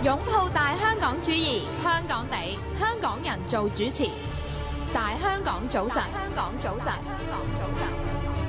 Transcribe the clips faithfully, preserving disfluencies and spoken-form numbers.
擁抱大香港主義，香港地，香港人做主持。大香港早晨，香港早晨，香港早晨。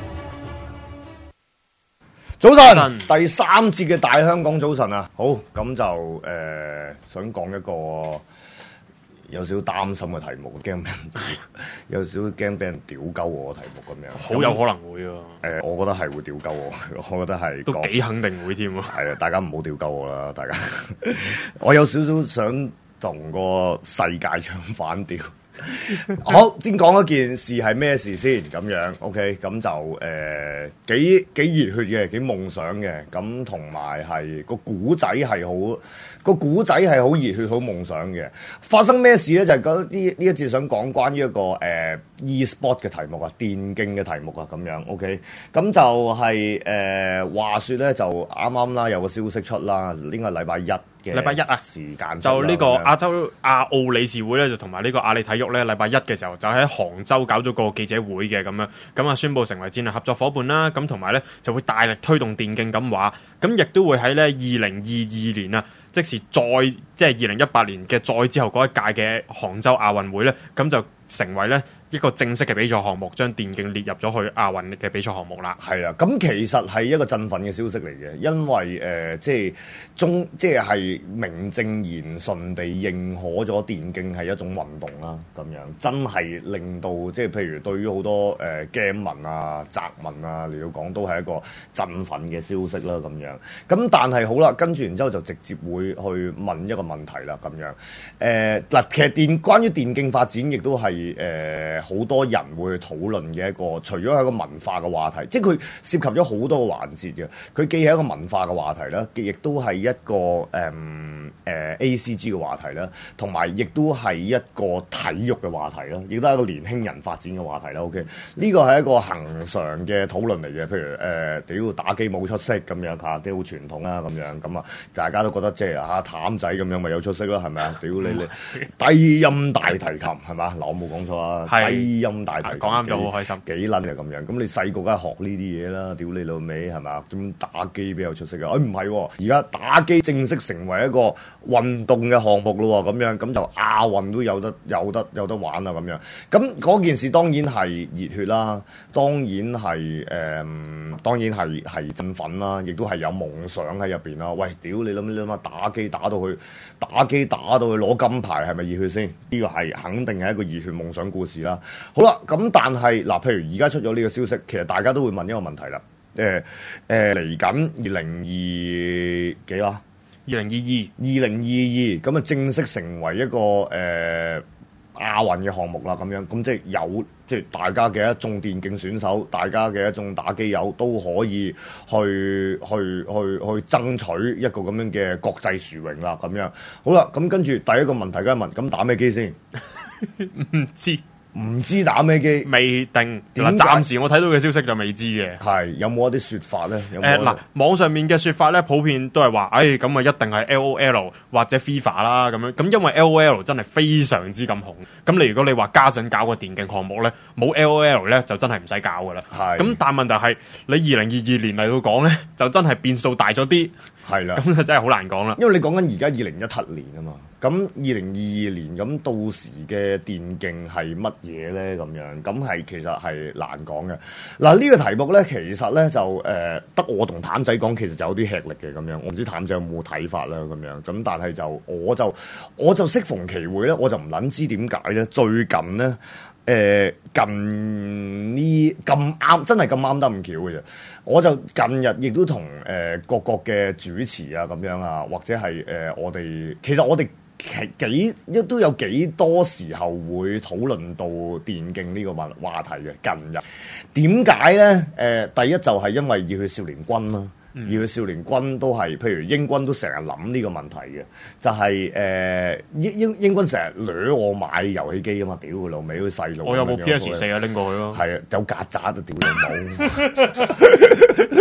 早晨，第三節嘅大香港早晨啊，好，咁就誒、呃、想講一個有少少擔心嘅題目，驚俾人屌，有少少驚俾人屌鳩我嘅題目咁樣， 好有可能會啊。誒、 呃，我覺得係會屌鳩我，我覺得係都幾肯定會添喎。 係啊，大家唔好屌鳩我啦，大家。我有少少想同個世界唱反調。好，先講一件事係咩事先咁樣 ，OK，咁就誒、呃、幾幾熱血嘅，幾夢想嘅，咁同埋係個古仔係好個古仔係好熱血，好夢想嘅。發生咩事咧？就係嗰啲呢一節想講關於一個誒、呃、e-sport 嘅題目啊，電競嘅題目啊，咁樣 OK，咁就係、是、誒、呃、話說咧，就啱啱啦有個消息出啦，應該係禮拜一。 禮拜一啊， 時間就呢個亞洲亞奧理事會咧，就同埋呢個阿里體育咧，禮拜一嘅時候就喺杭州搞咗個記者會嘅咁樣，咁啊宣布成為戰略合作伙伴啦，咁同埋咧就會大力推動電競咁話，咁亦都會喺咧二零二二年啊，即是再即係二零一八年嘅再之後嗰一屆嘅杭州亞運會咧，咁就成為咧一個正式嘅比賽項目，將電競列入咗去亞運嘅比賽項目啦。係啊，咁其實係一個振奮嘅消息嚟嘅，因為誒、呃、即係中即係係名正言順地認可咗電競係一種運動啦，咁樣真係令到即係譬如對於好多誒 game 民啊、宅民啊嚟到講都係一個振奮嘅消息啦，咁樣。咁但係好啦，跟住然之後就直接會去問一個問題啦，咁樣。誒嗱，其實電關於電競發展亦都係。誒好、呃、多人會去討論嘅一個，除咗係一個文化嘅話題，即係佢涉及咗好多個環節嘅。佢既係一個文化嘅話題啦，亦都係一個誒誒、嗯呃、A C G 嘅話題啦，同埋亦都係一個體育嘅話題啦，亦都係一個年輕人發展嘅話題啦。OK，呢個係一個恆常嘅討論嚟嘅。譬如誒，屌、呃、打機冇出息咁樣嚇，啲好傳統啦咁樣，咁啊大家都覺得即係嚇譚仔咁樣咪有出息啦，係咪啊？屌你你低音大提琴係嘛？嗱我冇講錯啊，低音大提琴講啱咗，好開心， 幾撚啊咁樣。咁你細個梗係學呢啲嘢啦，屌你老味係嘛？咁打機比較出色啊？誒唔係，而家打機正式成為一個運動嘅項目咯，咁樣咁就亞運都有得有得有得玩啦咁樣。咁嗰件事當然係熱血啦，當然係誒、嗯，當然係係振奮啦，亦都係有夢想喺入邊啦。喂，屌你諗你諗下打機打到去打機打到去攞金牌係咪熱血先？呢個係肯定係一個熱血夢想故事啦。好啦，咁但係嗱，譬如而家出咗呢個消息，其實大家都會問一個問題啦。誒誒嚟緊二零二幾啊？ 二零二二， 二零二二咁啊，正式成為一個誒、呃、亞運嘅項目啦。咁樣咁即係有即係大家嘅一眾電競選手，大家嘅一眾打機友都可以去去去去爭取一個咁樣嘅國際殊榮啦。咁樣好啦，咁跟住第一個問題梗係問，咁打咩機先？ 唔知。 唔知打咩機， 未定。嗱，暫時我睇到嘅消息就未知嘅。 係有冇一啲説法咧？誒嗱、呃，網上面嘅説法咧，普遍都係話，誒咁啊，一定係 L O L 或者 FIFA 啦咁樣。咁因為 L O L 真係非常之咁紅。咁你如果你話家陣搞個電競項目咧，冇 L O L 咧就真係唔使搞噶啦。係。咁但問題係，你二零二二年嚟到講咧，就真係變數大咗啲。係啦。咁就真係好難講啦。因為你講緊而家二零一七年啊嘛。咁二零二二年咁到時嘅電競係乜嘢咧？咁樣咁係其實係難講嘅。嗱呢個題目咧，其實咧就誒得、呃、我同譚仔講，其實就有啲吃力嘅咁樣。我唔知譚仔有冇睇法啦咁樣。咁但係就我就我就適逢其會咧，我就唔撚知點解咧。最近咧誒、呃、近呢咁啱，真係咁啱得咁巧嘅啫。我就近日亦都同誒、呃、各國嘅主持啊咁樣啊，或者係誒、呃、我哋其實我哋。其幾一都有幾多時候會討論到電競呢個話話題嘅。近日點解咧？誒、呃，第一就係因為熱血少年軍啦，熱血、嗯、少年軍都係，譬如英軍都成日諗呢個問題嘅，就係、是、誒、呃、英英英軍成日掠我買遊戲機啊嘛，屌佢老味，好細路。我有冇 P S 四啊？拎過去咯。係啊，有曱甴啊，屌你冇。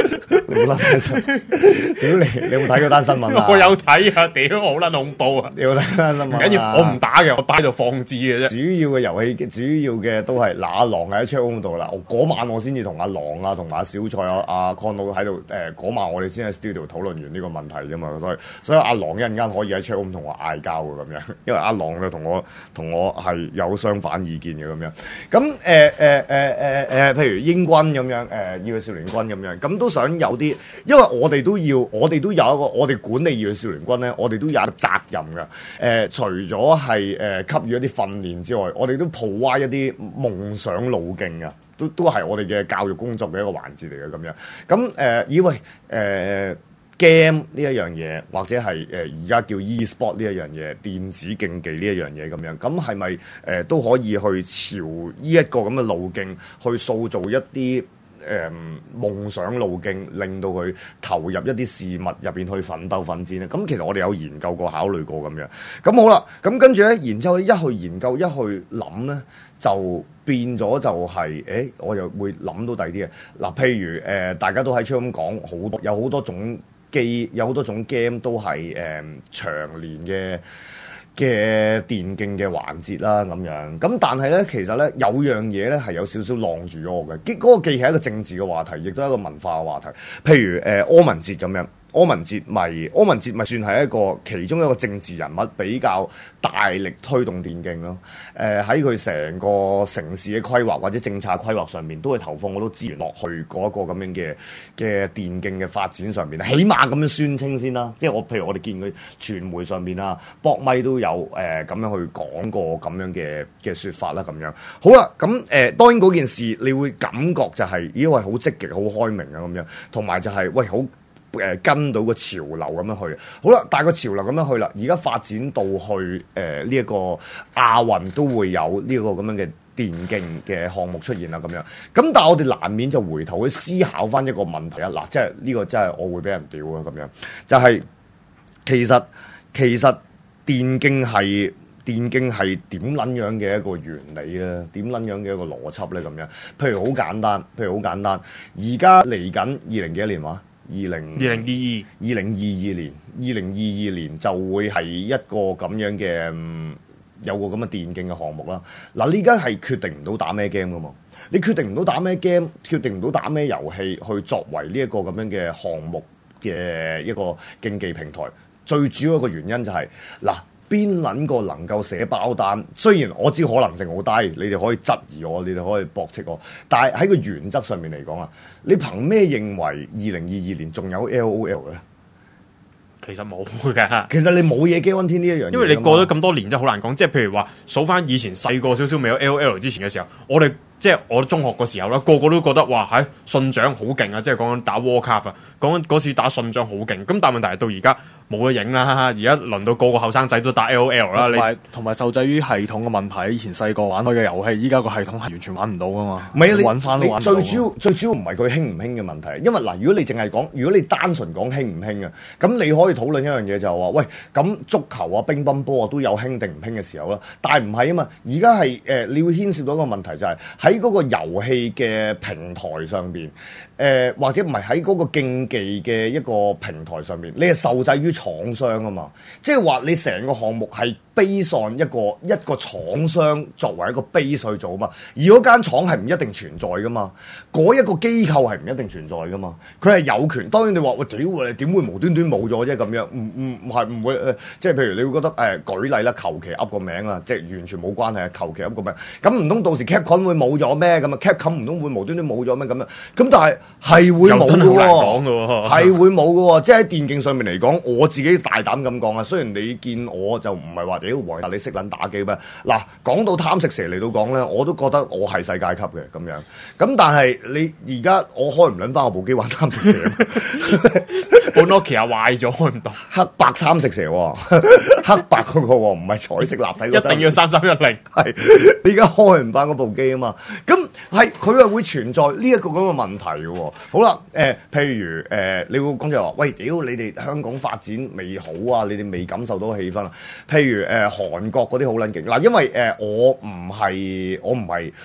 你冇睇新聞？屌你！你有冇睇嗰單新聞啊？ 我有睇啊！屌，好撚恐怖啊！ 你有睇單新聞？ 唔緊要，我唔打嘅，我擺喺度放置嘅啫。 主要嘅遊戲，主要嘅都係嗱，阿狼喺 chatroom 度啦。嗰晚我先至同阿狼啊，同埋阿小蔡啊、阿 Con 喺度誒，嗰晚我哋先喺 studio 討論完呢個問題啫嘛。所以所以阿狼一陣間可以喺 chatroom 同我嗌交嘅咁樣，因為阿狼就同我同我係有相反意見嘅咁樣。咁誒誒誒誒誒，譬如英軍咁樣，誒、呃、熱血少年軍咁樣，咁都想有啲，因為我哋都要，我哋都有一個，我哋管理熱血少年軍咧，我哋都有一個責任㗎。誒、呃，除咗係誒給予一啲訓練之外，我哋都 provide 一啲夢想路徑啊，都都係我哋嘅教育工作嘅一個環節嚟嘅咁樣。咁誒，以為誒 game 呢一樣嘢，或者係誒而家叫 e-sport 呢一樣嘢，電子競技呢一樣嘢咁樣，咁係咪誒都可以去朝呢一個咁嘅路徑去塑造一啲誒、呃、夢想路徑，令到佢投入一啲事物入邊去奮鬥奮戰咧？咁其實我哋有研究過、考慮過咁樣。咁好啦，咁跟住咧，然之後一去研究、一去諗咧，就變咗就係、是，誒、欸，我又會諗到第啲嘢。嗱，譬如誒、呃，大家都喺出咁講，好多有好多種。機有好多種 game 都係誒、呃、長年嘅嘅電競嘅環節啦咁樣，咁但係咧其實咧有樣嘢咧係有少少晾住咗我嘅，嗰、那個既係一個政治嘅話題，亦都係一個文化嘅話題。譬如誒、呃、柯文哲咁樣。柯文哲咪柯文哲咪算係一個其中一個政治人物，比較大力推動電競咯。誒喺佢成個城市嘅規劃或者政策規劃上面，都會投放好多資源落去嗰一個咁樣嘅嘅電競嘅發展上面。起碼咁樣宣稱先啦。即係我譬如我哋見佢傳媒上面啊，博咪都有誒咁、呃、樣去講過咁樣嘅嘅説法啦。咁樣好啦，咁誒、呃、當然嗰件事你會感覺就係、是、咦喂好積極好開明啊咁樣，同埋就係、是、喂好。誒跟到個潮流咁樣去，好啦，但係個潮流咁樣去啦，而家發展到去誒呢一個亞運都會有呢個咁樣嘅電競嘅項目出現啦，咁樣。咁但係我哋難免就回頭去思考翻一個問題啊，嗱，即係呢個真係我會俾人屌啊，咁樣就係、是、其實其實電競係電競係點撚樣嘅一個原理咧？點撚樣嘅一個邏輯咧？咁樣，譬如好簡單，譬如好簡單，而家嚟緊二零幾年話。二零二零二二二零二二年，二零二二年就會係一個咁樣嘅、嗯，有個咁嘅電競嘅項目啦。嗱，你而家係決定唔到打咩 game 噶嘛？你決定唔到打咩 game，決定唔到打咩遊戲去作為呢一個咁樣嘅項目嘅一個競技平台。最主要一個原因就係、是、嗱。邊撚個能夠寫包單？雖然我知可能性好低，你哋可以質疑我，你哋可以駁斥我，但係喺個原則上面嚟講啊，你憑咩認為二零二二年仲有 L O L 咧？ 其實冇㗎， 其實你冇嘢 Game One 天呢一樣嘢， 因為你過咗咁多年真係好難講。即係譬如話數翻以前細個少少未有 L O L 之前嘅時候，我哋即係我中學嘅時候啦，個個都覺得哇喺信長好勁啊！即係講緊打 Warcraft 啊，講緊嗰時打信長好勁。咁但係問題係到而家冇得影啦，而家輪到個個後生仔都打 L O L 啦。 同埋同埋受制於系統嘅問題，以前細個玩開嘅遊戲，依家個系統係完全玩唔到噶嘛。 唔係啊，你揾翻都玩唔到。 最主要最主要唔係佢興唔興嘅問題，因為嗱，如果你淨係講，如果你單純講興唔興啊，咁你可以討論一樣嘢就係話，喂，咁足球啊、乒乓波啊都有興定唔興嘅時候啦。但係唔係啊嘛，而家係誒，你會牽涉到一個問題就係喺嗰個遊戲嘅平台上邊，誒、呃、或者唔係喺嗰個競技嘅一個平台上面，你係受制於廠商啊嘛，即係話你成個項目係 base on 一個一個廠商作為一個 base 去做啊嘛，而嗰間廠係唔一定存在噶嘛，嗰一個機構係唔一定存在噶嘛，佢係有權。當然你話喂，屌你點會無端端冇咗啫咁樣？唔唔唔係唔會誒、呃，即係譬如你會覺得誒、呃、舉例啦，求其噏個名啊，即係完全冇關係啊，求其噏個名，咁唔通到時 Capcom 會冇咗咩？咁啊 Capcom 唔通會無端端冇咗咩？咁樣咁但係係會冇嘅喎，係會冇嘅喎，即係喺電競上面嚟講，我自己大膽咁講啊，雖然你見我就唔係話屌黃，但你識撚打機咩？嗱，講到貪食蛇嚟到講咧，我都覺得我係世界級嘅咁樣。咁但係你而家我開唔撚翻我部機玩貪食蛇， 部 Nokia 壞咗開唔到， 黑白貪食蛇，黑白嗰個唔係彩色立體， 一定要三三一零。 係你而家開唔翻嗰部機啊嘛？咁係佢係會存在呢一個咁嘅問題嘅。好啦，誒、呃，譬如誒、呃，你會講就話，喂，屌你哋香港發展未好啊，你哋未感受到氣氛啊。譬如誒，韓、呃、國嗰啲好撚勁嗱，因為誒、呃，我唔係我唔係。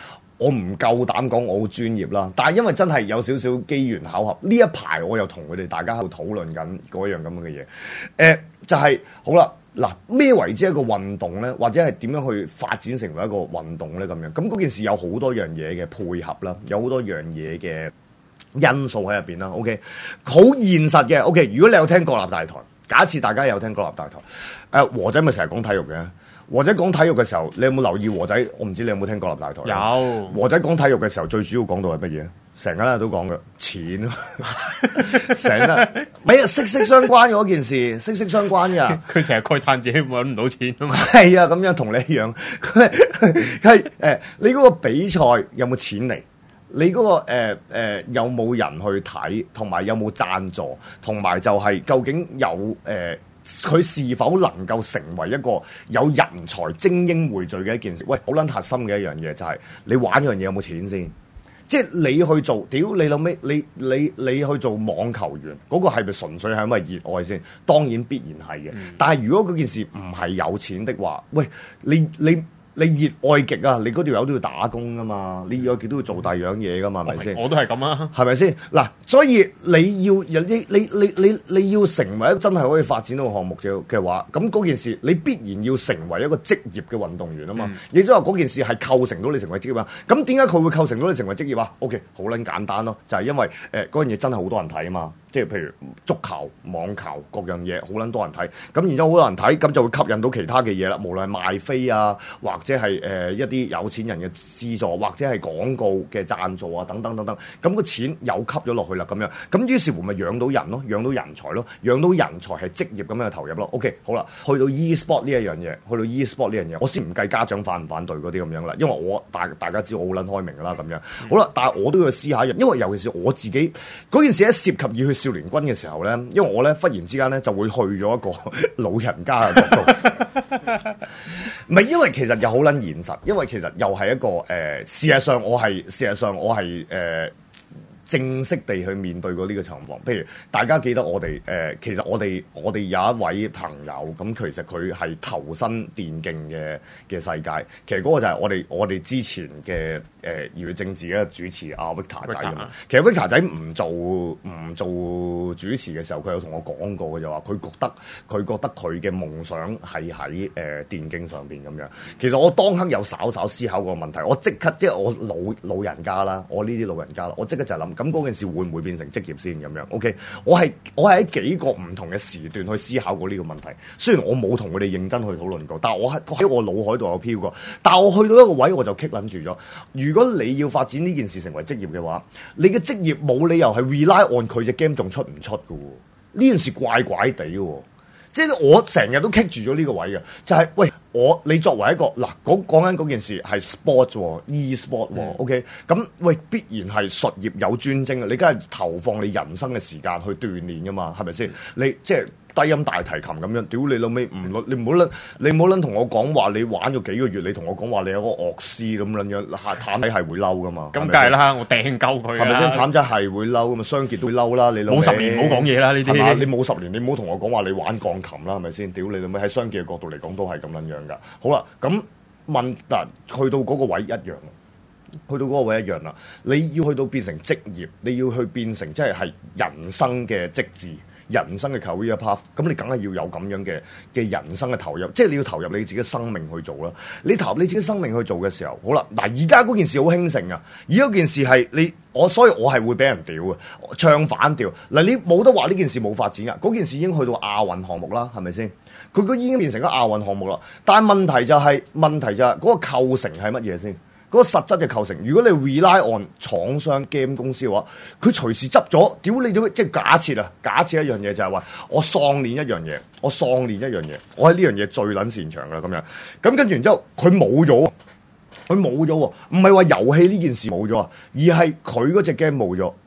我唔夠膽講我好專業啦，但係因為真係有少少機緣巧合，呢一排我又同佢哋大家喺度討論緊嗰樣咁嘅嘢，誒、呃、就係、是、好啦。嗱，咩為之一個運動咧，或者係點樣去發展成為一個運動咧？咁樣咁嗰件事有好多樣嘢嘅配合啦，有好多樣嘢嘅因素喺入邊啦。OK， 好現實嘅。OK， 如果你有聽國立大台，假設大家有聽國立大台，誒、呃、和仔咪成日講體育嘅。和仔講體育嘅時候，你有冇留意和仔？我唔知你有冇聽國立大台。 有。和仔講體育嘅時候，最主要講到係乜嘢？成日咧都講嘅錢，成日咪啊息息相關嘅嗰件事，息息相關㗎。 佢成日慨嘆自己揾唔到錢啊嘛。 係啊，咁樣同你一樣。佢係誒，你嗰個比賽有冇錢嚟？你嗰、嗰個誒誒、呃呃、有冇人去睇，同埋有冇贊助，同埋就係究竟有誒佢、呃、是否能夠成為一個有人才精英匯聚嘅一件事？喂，好撚核心嘅一樣嘢就係、是、你玩樣嘢有冇錢先？即係你去做，屌你老味，你你你去做網球員，嗰、嗰個係咪純粹係因為熱愛先？當然必然係嘅。嗯、但係如果嗰件事唔係有錢的話，喂，你你。你熱愛極啊！你嗰條友都要打工噶嘛，你熱愛極都要做第二樣嘢噶嘛，係咪先？ 我都係咁啊， 係咪先？嗱，所以你要你你你你你要成為一個真係可以發展到個項目嘅嘅話，咁嗰件事你必然要成為一個職業嘅運動員啊嘛。亦即係話嗰件事係構成到你成為職業啊。咁點解佢會構成到你成為職業啊 ？OK， 好撚簡單咯，就係、是、因為誒嗰樣嘢真係好多人睇啊嘛。即係譬如足球、網球各樣嘢，好撚多人睇，咁然之後好多人睇，咁就會吸引到其他嘅嘢啦。無論係賣飛啊，或者係誒、呃、一啲有錢人嘅資助，或者係廣告嘅贊助啊，等等等等。咁個錢又吸咗落去啦，咁樣。咁於是乎咪養到人咯，養到人才咯，養到人才係職業咁樣去投入咯。OK， 好啦，去到 e-sport 呢一樣嘢，去到 e-sport 呢樣嘢，我先唔計家長反唔反對嗰啲咁樣啦，因為我大大家知道我好撚開明㗎啦，咁樣。好啦，但係我都要試下，因為尤其是我自己嗰件事一涉及要去少年軍嘅時候咧，因為我咧忽然之間咧就會去咗一個老人家嘅角度，唔係因為其實又好撚現實，因為其實又係一個誒、呃，事實上我係事實上我係誒。呃正式地去面對過呢個情況，譬如大家記得我哋誒、呃，其實我哋我哋有一位朋友，咁其實佢係投身電競嘅嘅世界，其實嗰個就係我哋我哋之前嘅誒粵政治嘅主持阿 Victor 仔啊嘛。其實 Victor 仔唔做唔做主持嘅時候，佢有同我講過嘅，就話佢覺得佢覺得佢嘅夢想係喺誒電競上邊咁樣。其實我當刻有稍稍思考過問題，我即刻即係我老老人家啦，我呢啲老人家啦，我即刻就諗。咁嗰件事會唔會變成職業先咁樣 ？OK， 我係我係喺幾個唔同嘅時段去思考過呢個問題。雖然我冇同佢哋認真去討論過，但係我喺喺我腦海度有飄過。但係我去到一個位我就棘撚住咗。如果你要發展呢件事成為職業嘅話，你嘅職業冇理由係 rely on 佢隻 game 仲出唔出㗎喎？呢件事怪怪地喎。即係我成日都棘住咗呢個位嘅，就係、是、喂我你作為一個嗱講講緊嗰件事係 sport 喎 e-sport 喎、嗯、OK 咁喂必然係術業有專精嘅，你梗係投放你人生嘅時間去鍛鍊㗎嘛，係咪先？你即係低音大提琴咁樣，屌你老味唔你唔好撚你唔好撚同我講話你玩咗幾個月，你同我講話你有個樂師咁撚樣，譚仔係會嬲㗎嘛？咁梗係啦，我掟鳩佢係咪先？譚仔係會嬲㗎嘛？雙傑都會嬲啦，你老冇十年唔好講嘢啦呢啲，係嘛？你冇十年，你唔好同我講話你玩鋼琴啦，係咪先？屌你老味喺雙傑嘅角度嚟講都係咁撚樣㗎。好啦，咁問嗱去到嗰個位一樣，去到嗰個位一樣啦。你要去到變成職業，你要去變成即係係人生嘅職志。人生嘅 career path，咁你梗係要有咁樣嘅嘅人生嘅投入，即係你要投入你自己生命去做啦。你投入你自己生命去做嘅時候，好啦，嗱而家嗰件事好興盛啊！而家件事係你我，所以我係會俾人屌嘅，唱反調。嗱你冇得話呢件事冇發展啊！嗰件事已經去到亞運項目啦，係咪先？佢佢已經變成咗亞運項目啦。但係問題就係、是、問題就係、是、嗰、嗰個構成係乜嘢先？嗰個實質嘅構成，如果你 rely on 廠商 game 公司嘅話，佢隨時執咗，屌你點？即係假設啊，假設一樣嘢就係話，我喪練一樣嘢，我喪練一樣嘢，我喺呢樣嘢最撚擅長㗎啦，咁樣。咁跟住然之後，佢冇咗，佢冇咗喎，唔係話遊戲呢件事冇咗啊，而係佢嗰隻 game 冇咗。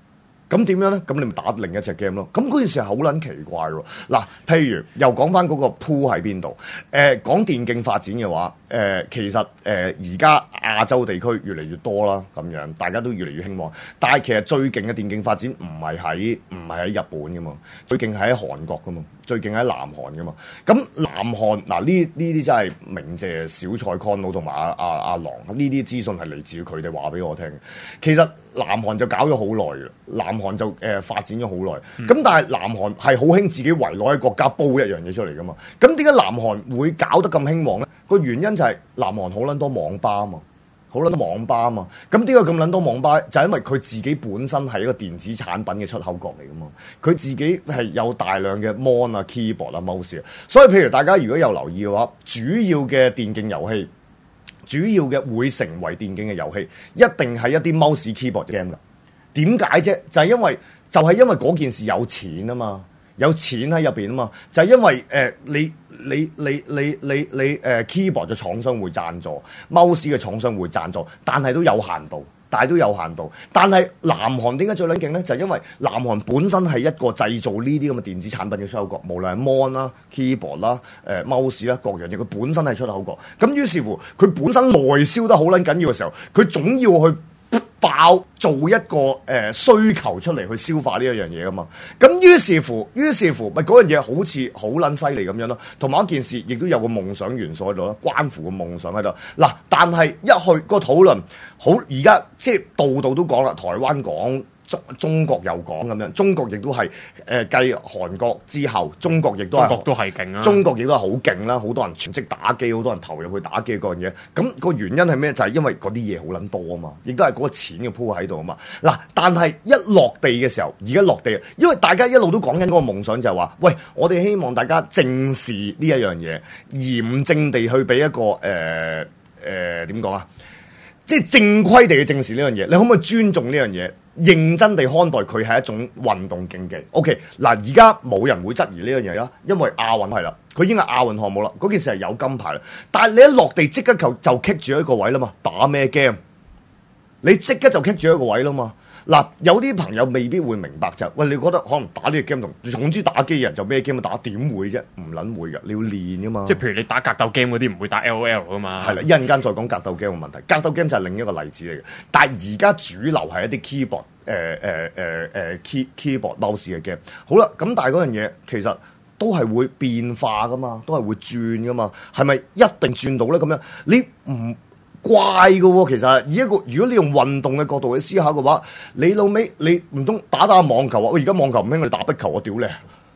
咁點樣咧？咁你咪打另一隻 game 咯。咁嗰件事係好撚奇怪喎。嗱，譬如又講翻嗰個鋪喺邊度？誒、呃，講電競發展嘅話，誒、呃，其實誒而家亞洲地區越嚟越多啦，咁樣大家都越嚟越興旺。但係其實最勁嘅電競發展唔係喺唔係喺日本噶嘛，最勁係喺韓國噶嘛，最勁喺南韓噶嘛。咁南韓嗱呢呢啲真係鳴謝小蔡康佬同埋阿阿阿郎，呢啲資訊係嚟自佢哋話俾我聽。其實南韓就搞咗好耐嘅，南韓就誒、呃、發展咗好耐。咁、嗯、但係南韓係好興自己圍內國家煲一樣嘢出嚟噶嘛。咁點解南韓會搞得咁興旺咧？個原因就係南韓好撚多網吧啊嘛。好撚多網吧啊嘛，咁點解咁撚多網吧？就係、是、因為佢自己本身係一個電子產品嘅出口國嚟噶嘛，佢自己係有大量嘅 mon 啊、keyboard 啊、mouse 啊，所以譬如大家如果有留意嘅話，主要嘅電競遊戲，主要嘅會成為電競嘅遊戲，一定係一啲 mouse keyboard game 噶。點解啫？就係、是、因為就係、是、因為嗰件事有錢啊嘛。有錢喺入邊啊嘛，就係、是、因為誒、呃、你你你你你你誒、呃、keyboard 嘅廠商會贊助，mouse 嘅廠商會贊助，但係都有限度，但係都有限度。但係南韓點解最撚勁咧？就係、是、因為南韓本身係一個製造呢啲咁嘅電子產品嘅出口國，無論係 mon 啦、keyboard 啦、誒 mouse 啦各樣嘢，佢本身係出口國。咁於是乎，佢本身內銷得好撚緊要嘅時候，佢總要去爆做一個誒、呃、需求出嚟去消化呢一樣嘢噶嘛，咁於是乎，於是乎咪嗰樣嘢好似好撚犀利咁樣咯，同埋一件事亦都有個夢想元素喺度啦，關乎個夢想喺度。嗱，但係一去個討論好，而家即係度度都講啦，台灣講。中中國又講咁樣，中國亦都係誒繼韓國之後，中國亦都係中國都係勁啊！ 中國亦都係好勁啦，好多人全職打機，好多人投入去打機嗰樣嘢。咁、那個原因係咩？就係、是、因為嗰啲嘢好撚多啊嘛，亦都係嗰個錢嘅鋪喺度啊嘛。嗱，但係一落地嘅時候，而家落地，因為大家一路都講緊嗰個夢想就係話，喂，我哋希望大家正視呢一樣嘢，嚴正地去俾一個誒誒點講啊？即係正規地去正視呢樣嘢，你可唔可以尊重呢樣嘢？認真地看待佢係一種運動競技。OK， 嗱，而家冇人會質疑呢樣嘢啦，因為亞運係啦，佢已經係亞運項目啦，嗰件事係有金牌啦。但係你一落地即刻就就棘住一個位啦嘛，打咩 game？你即刻就棘住一個位啦嘛。嗱，有啲朋友未必會明白就，喂，你覺得可能打呢個 game 同總之打機人就咩 game 打，點會啫？唔撚會㗎，你要練㗎嘛。 即係譬如你打格鬥 game 嗰啲唔會打 L O L 㗎嘛。係啦，一陣間再講格鬥 game 嘅問題。格鬥 game 就係另一個例子嚟嘅。但係而家主流係一啲 keyboard 誒誒誒誒 key keyboard mouse 嘅 game。好啦，咁但係嗰樣嘢其實都係會變化㗎嘛，都係會轉㗎嘛。係咪一定轉到咧？咁樣你唔怪嘅喎，其實以一個如果你用運動嘅角度去思考嘅話，你老尾你唔通打打網球啊？喂，而家網球唔興，你打壁球我屌你！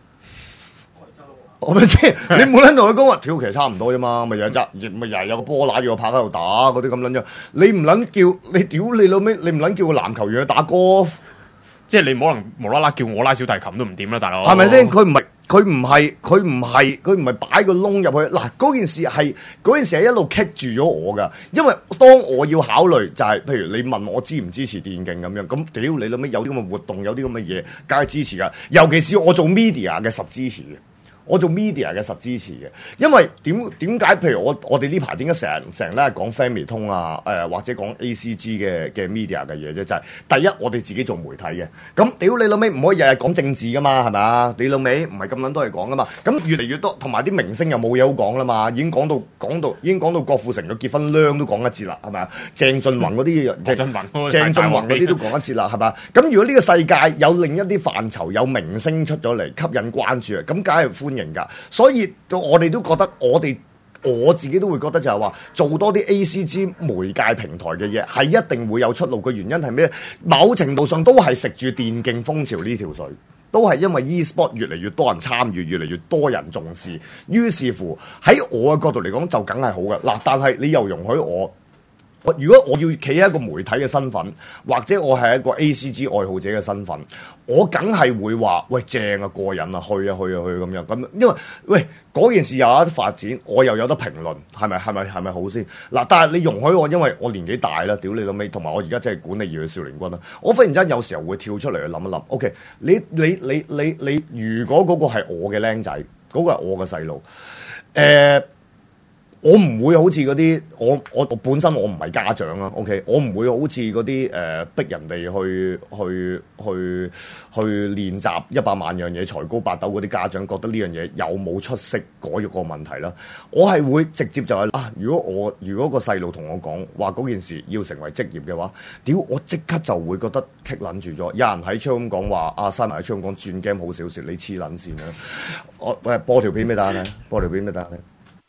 我咪先，你冇撚同佢講話，跳其實差唔多啫嘛，咪又一咪又係有個波揦住個拍喺度打嗰啲咁撚樣，你唔撚叫你屌你老尾，你唔撚叫個籃球員去打 golf， 即係你冇可能無啦啦叫我拉小提琴都唔掂啦，大佬。 係咪先？佢唔係。佢唔係，佢唔係，佢唔係擺個窿入去。嗱，嗰件事係嗰件事係一路棘住咗我㗎。因為當我要考慮就係、是，譬如你問我支唔支持電競咁樣，咁屌你老味有啲咁嘅活動，有啲咁嘅嘢，梗係支持㗎。尤其是我做 media 嘅實支持嘅。我做 media 嘅實支持嘅，因為點點解？譬如我我哋呢排點解成日成日咧講 Family 通啊，誒、呃、或者講 A C G 嘅嘅 media 嘅嘢啫，就係、是、第一我哋自己做媒體嘅，咁屌你老味唔可以日日講政治噶嘛，係咪啊？你老味唔係咁撚多嘢講噶嘛，咁越嚟越多，同埋啲明星又冇嘢好講啦嘛，已經講到講到已經講到郭富城嘅結婚孃都講一節啦，係咪啊？鄭俊弘嗰啲，鄭俊弘鄭俊弘嗰啲都講一節啦，係咪啊？咁如果呢個世界有另一啲範疇有明星出咗嚟吸引關注啊，咁梗係歡迎。所以我哋都覺得，我哋我自己都會覺得就係話，做多啲 A C G 媒介平台嘅嘢，係一定會有出路嘅原因係咩？某程度上都係食住電競風潮呢條水，都係因為 e-sport 越嚟越多人參與，越嚟越多人重視，於是乎喺我嘅角度嚟講就梗係好嘅。嗱，但係你又容許我。如果我要企喺一個媒體嘅身份，或者我係一個 A C G 愛好者嘅身份，我梗係會話：喂，正啊，過癮啊，去啊，去啊，去咁樣咁。因為喂嗰件事又有得發展，我又有得評論，係咪係咪係咪好先？嗱，但係你容許我，因為我年紀大啦，屌你老味，同埋我而家真係管理住嘅少年軍啦。我忽然之間有時候會跳出嚟去諗一諗 ，OK， 你你你你你，如果嗰個係我嘅僆仔，嗰個係我嘅細路，誒。 我唔會好似嗰啲，我我我本身我唔係家長啦 ，OK， 我唔會好似嗰啲誒逼人哋去去去去練習一百萬樣嘢才高八斗嗰啲家長，覺得呢樣嘢有冇出色改咗個問題啦。我係會直接就係、是、啊，如果我如果個細路同我講話嗰件事要成為職業嘅話，屌我即刻就會覺得棘撚住咗。有人喺窗咁講話，阿西埋喺窗講轉 game 好少少，你黐撚線啦！我誒播條片俾大家睇，播條片俾大家睇。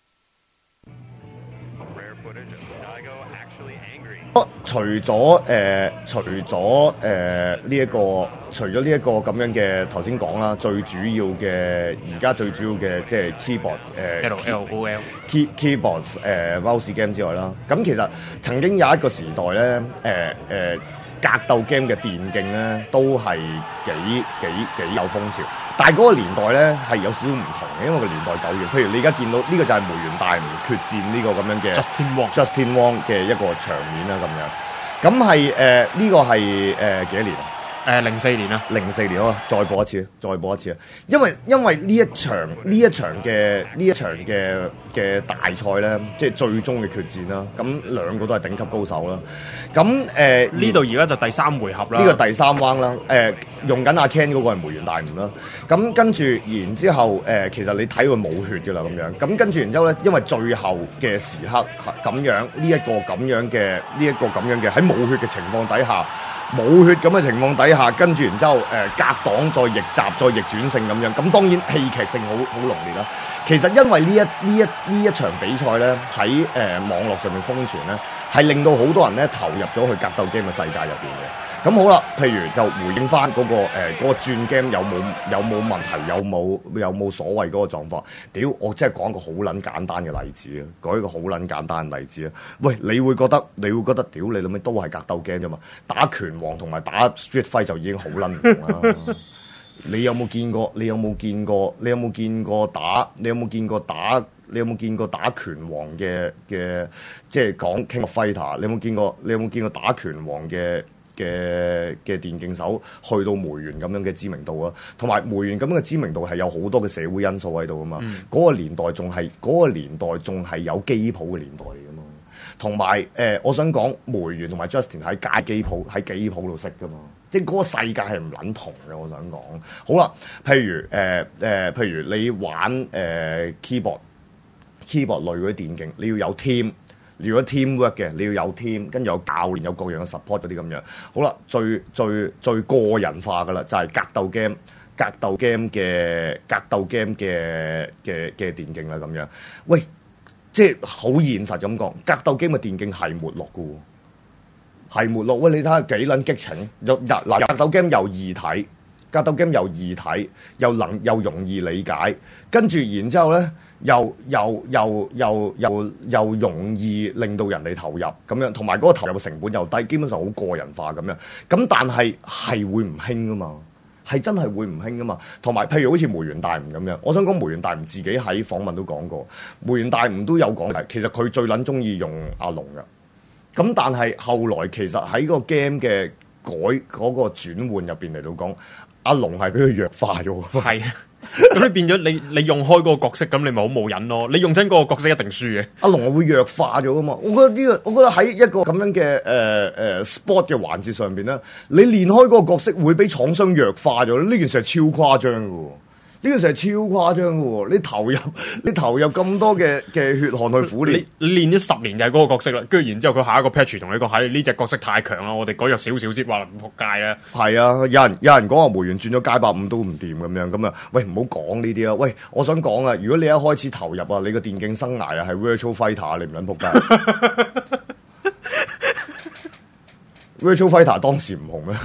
哦，除咗誒、呃，除咗誒呢一個，除咗呢一個咁樣嘅頭先講啦，最主要嘅而家最主要嘅即係 keyboard 誒、呃、 L L O L key keyboard 誒、呃、mouse game 之外啦，咁其實曾經有一個時代咧，誒、呃、誒。呃格鬥 game 嘅電競咧，都係幾幾幾有風潮，但係嗰個年代咧係有少少唔同嘅，因為個年代久遠。譬如你而家見到呢、這個就係梅園大吳決戰呢個咁樣嘅 Justin Wong Justin Wong 嘅一個場面啦，咁樣。咁係誒呢個係誒、呃、幾多年啊？ 誒零四年啦， 零四年啊，再播一次，再播一次啊！因為因為呢一場呢一場嘅呢一場嘅嘅大賽咧，即係最終嘅決戰啦。咁兩個都係頂級高手啦。咁誒呢度而家就第三回合啦。 呢個第三彎啦。誒、呃、用緊阿 Ken 嗰個係梅園大吳啦。咁跟住然之後誒、呃，其實你睇佢冇血㗎啦，咁樣。咁跟住然之後咧，因為最後嘅時刻咁樣呢一個咁樣嘅呢一個咁樣嘅喺冇血嘅情況底下。冇血咁嘅情況底下，跟住然之後誒、呃、格擋再逆襲再逆轉勝咁樣，咁當然戲劇性好好濃烈啦。其實因為呢一呢一呢一場比賽咧喺誒網絡上面瘋傳咧，係令到好多人咧投入咗去格鬥 game 嘅世界入邊嘅。咁好啦，譬如就回應翻嗰、嗰個誒嗰、呃嗰個轉 game 有冇有冇問題，有冇有冇所謂嗰個狀況？屌，我即係講一個好撚簡單嘅例子啊，講一個好撚簡單嘅例子啊。喂，你會覺得你會覺得屌你諗咩都係格鬥 game 啫嘛？打拳王同埋打 Street Fight 就已經好撚唔同啦。你有冇見過？你有冇見過？你有冇見過打？你有冇見過打？你有冇見過打拳王嘅嘅？即係講 King of Fighter，你有冇見過？你有冇見過打拳王嘅？嘅嘅電競手去到梅園咁樣嘅知名度啊，同埋梅園咁樣嘅知名度係有好多嘅社會因素喺度啊嘛。嗰、嗯、個年代仲係嗰個年代仲係有機鋪嘅年代嚟噶嘛。同埋誒，我想講梅園同埋 Justin 喺街機鋪喺機鋪度識噶嘛，即係嗰個世界係唔撚同嘅。我想講好啦，譬如誒誒、呃呃，譬如你玩誒、呃、keyboard keyboard 類嗰啲電競，你要有 team。如果 teamwork 嘅，你要有 team，跟住有教練，有各樣嘅 support 嗰啲咁樣。好啦，最最最個人化噶啦，就係、是、格鬥 game，格鬥 game 嘅格鬥 game 嘅嘅嘅電競啦咁樣。喂，即係好現實咁講，格鬥 game 嘅電競係沒落嘅喎，係沒落。喂，你睇下幾撚激情？又嗱嗱，格鬥 game 又易睇，格鬥 game 又易睇，又能又容易理解，跟住然之後咧。又又又又又又容易令到人哋投入咁樣，同埋嗰個投入嘅成本又低，基本上好個人化咁樣。咁但係係會唔興噶嘛？係真係會唔興噶嘛？同埋譬如好似梅園大吳咁樣，我想講梅園大吳自己喺訪問都講過，梅園大吳都有講，其實佢最撚中意用阿龍噶。咁但係後來其實喺個 game 嘅改嗰、嗰個轉換入邊嚟到講，阿龍係俾佢弱化咗。 係。咁你變咗你你用開嗰個角色，咁你咪好冇癮咯。你用真嗰個角色一定輸嘅。阿龍係會弱化咗噶嘛？我覺得呢、這個，我覺得喺一個咁樣嘅誒誒 sport 嘅環節上邊咧，你練開嗰個角色會俾廠商弱化咗，呢件事係超誇張噶。呢件事係超誇張嘅喎，你投入你投入咁多嘅嘅血汗去苦練， 你練咗十年就係嗰個角色啦，跟住然之後佢下一個 patch 同你講，係呢隻角色太強啦，我哋改弱少少先，話唔仆街啦。 係啊，有人有人講話梅園轉咗街霸五都唔掂咁樣咁啊，喂唔好講呢啲啊，喂，我想講啊，如果你一開始投入啊，你個電競生涯啊係 Virtual Fighter，你唔撚仆街。Virtual Fighter 當時唔紅咩？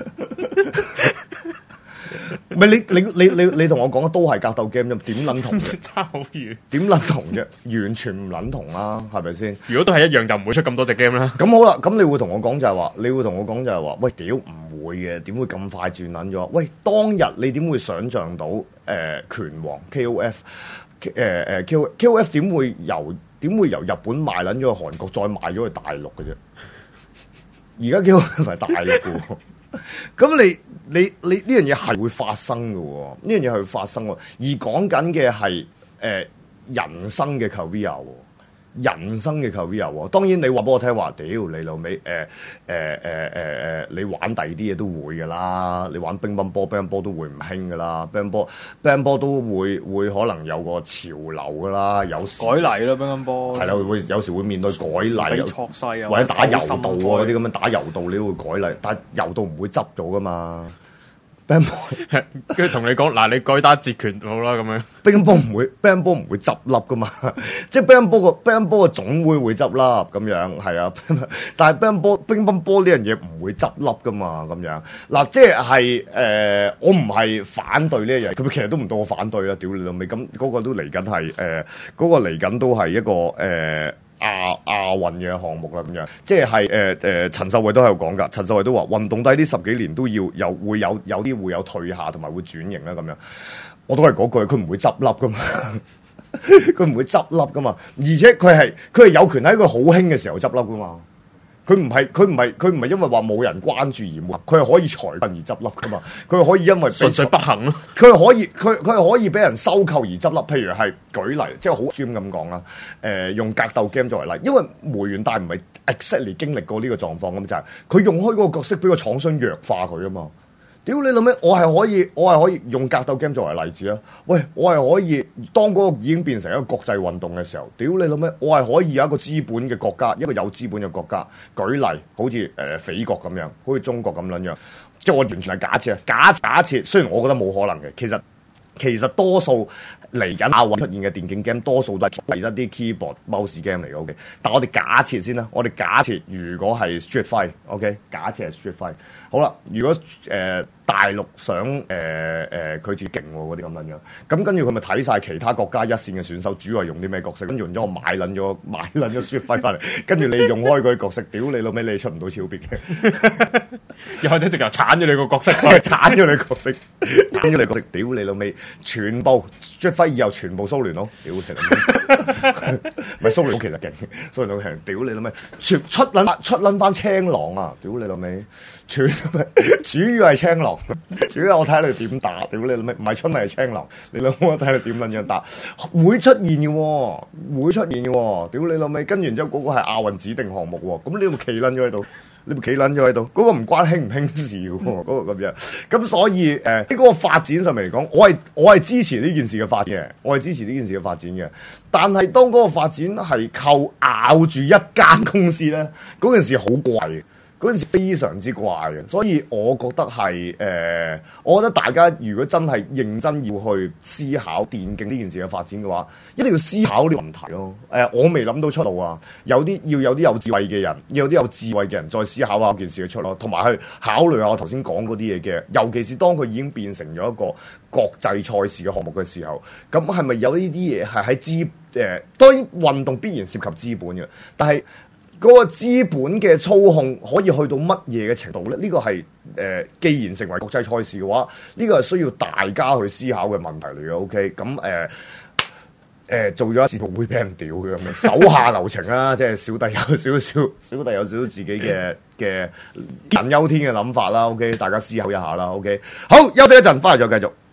唔係你你你你你同我講都係格鬥 game 啫，點撚同啫？ 差好遠，點撚同啫？完全唔撚同啦，係咪先？ 如果都係一樣，就唔會出咁多隻 game 啦。 咁好啦，咁你會同我講就係話，你會同我講就係話，喂，屌唔會嘅，點會咁快轉撚咗？喂，當日你點會想像到誒、呃、拳王 K O F 誒、呃、誒 K O K O F 點會由點會由日本賣撚咗去韓國，再賣咗去大陸嘅啫？而家 K O F 係大陸嘅喎。咁你你你呢樣嘢係會發生嘅喎，呢樣嘢係會發生喎，而講緊嘅係誒人生嘅 career， 人生嘅 career 喎。當然你話俾我聽話，屌你老味誒誒誒誒誒，你玩第二啲嘢都會㗎啦，你玩乒乓波，乒乓波都會唔興㗎啦，乒乓波乒乓波都會會可能有個潮流㗎啦，有時改例咯，乒乓波係啦，會有時會面對改例， 比錯勢啊， 或者打柔道啊嗰啲咁樣。 樣打柔道你都會改例，但係柔道唔會執咗㗎嘛。乒乓波跟住同你講嗱，你改打截拳好啦咁樣。 乒乓波唔會，乒乓波唔會執笠噶嘛，即係乒乓波個乒乓波個總會會執笠咁樣，係啊，但係乒乓波乒乓波呢樣嘢唔會執笠噶嘛，咁樣嗱，即係誒，我唔係反對呢一樣，咁其實都唔到我反對啦，屌你老味，咁嗰個都嚟緊係誒，嗰個嚟緊都係一個誒。呃亞亞運嘅項目啦，咁樣即係誒誒，陳秀慧都喺度講㗎。陳秀慧都話運動低呢十幾年都要有會有有啲會有退下同埋會轉型啦，咁樣我都係嗰句，佢唔會執笠㗎嘛，佢唔會執笠㗎嘛，而且佢係佢係有權喺佢好興嘅時候執笠㗎嘛。佢唔係佢唔係佢唔係因為話冇人關注而冇，佢係可以裁判而執笠噶嘛。佢係可以因為純粹不幸咯。 佢係可以佢佢係可以俾人收購而執笠。譬如係舉例，即係好 dream 咁講啦。誒、呃，用格鬥 game 作為例，因為梅元大唔係 exactly 經歷過呢個狀況咁就係、是、佢用開嗰個角色俾個廠商弱化佢啊嘛。屌你諗咩？我係可以，我係可以用格鬥 game 作為例子啊！喂，我係可以當嗰個已經變成一個國際運動嘅時候，屌你諗咩？我係可以有一個資本嘅國家，一個有資本嘅國家。舉例，好似誒匪國咁樣，好似中國咁樣樣，即係我完全係假設啊！假假設，雖然我覺得冇可能嘅，其實其實多數嚟緊亞運出現嘅電競 game，多數都係一啲 keyboard mouse game 嚟嘅。OK，但我哋假設先啦，我哋假設如果係 Street Fight，OK， 假設係 Street Fight， 好啦，如果誒。呃大陸想誒誒佢自己勁喎嗰啲咁樣樣，咁跟住佢咪睇晒其他國家一線嘅選手主要係用啲咩角色，跟住用咗我買撚咗買撚咗雪輝翻嚟，跟住你用開佢角色，屌你老味你出唔到超別嘅， 又或者直頭鏟咗你個角色， 鏟咗你角色，鏟咗你角色，屌你老味，全部雪輝以後全部蘇聯佬，屌你老味，咪蘇聯佬其實勁，蘇聯佬勁，屌你老味，全出撚出撚翻青狼啊，屌你老味，全主要係青狼。主要我睇下你點打，屌你咩？唔係春係青狼，你諗我睇你點撚樣打，會出現嘅喎，會出現嘅喎，屌你老味！跟完之後嗰個係亞運指定項目喎，咁你咪企撚咗喺度，你咪企撚咗喺度，嗰、嗰個唔關興唔興事嘅喎，嗰、嗰個咁樣。咁所以誒，喺、呃、嗰個發展上面嚟講，我係我係支持呢件事嘅發展嘅，我係支持呢件事嘅發展嘅。但係當嗰個發展係靠咬住一間公司咧，嗰件事好貴嘅。嗰陣時非常之怪嘅，所以我覺得係誒、呃，我覺得大家如果真係認真要去思考電競呢件事嘅發展嘅話，一定要思考呢個問題咯。誒、呃，我未諗到出路啊，有啲要有啲有智慧嘅人，要有啲有智慧嘅人再思考下件事嘅出路，同埋去考慮下我頭先講嗰啲嘢嘅，尤其是當佢已經變成咗一個國際賽事嘅項目嘅時候，咁係咪有呢啲嘢係喺資誒？當然運動必然涉及資本嘅，但係嗰個資本嘅操控可以去到乜嘢嘅程度咧？呢、這個係誒、呃，既然成為國際賽事嘅話，呢、這個係需要大家去思考嘅問題嚟嘅。OK，咁誒誒做咗一次會俾人屌嘅咁樣，手下留情啦，即係小弟有少少，小弟有少少自己嘅嘅人憂天嘅諗法啦。OK，大家思考一下啦。OK，好，休息一陣，翻嚟再繼續。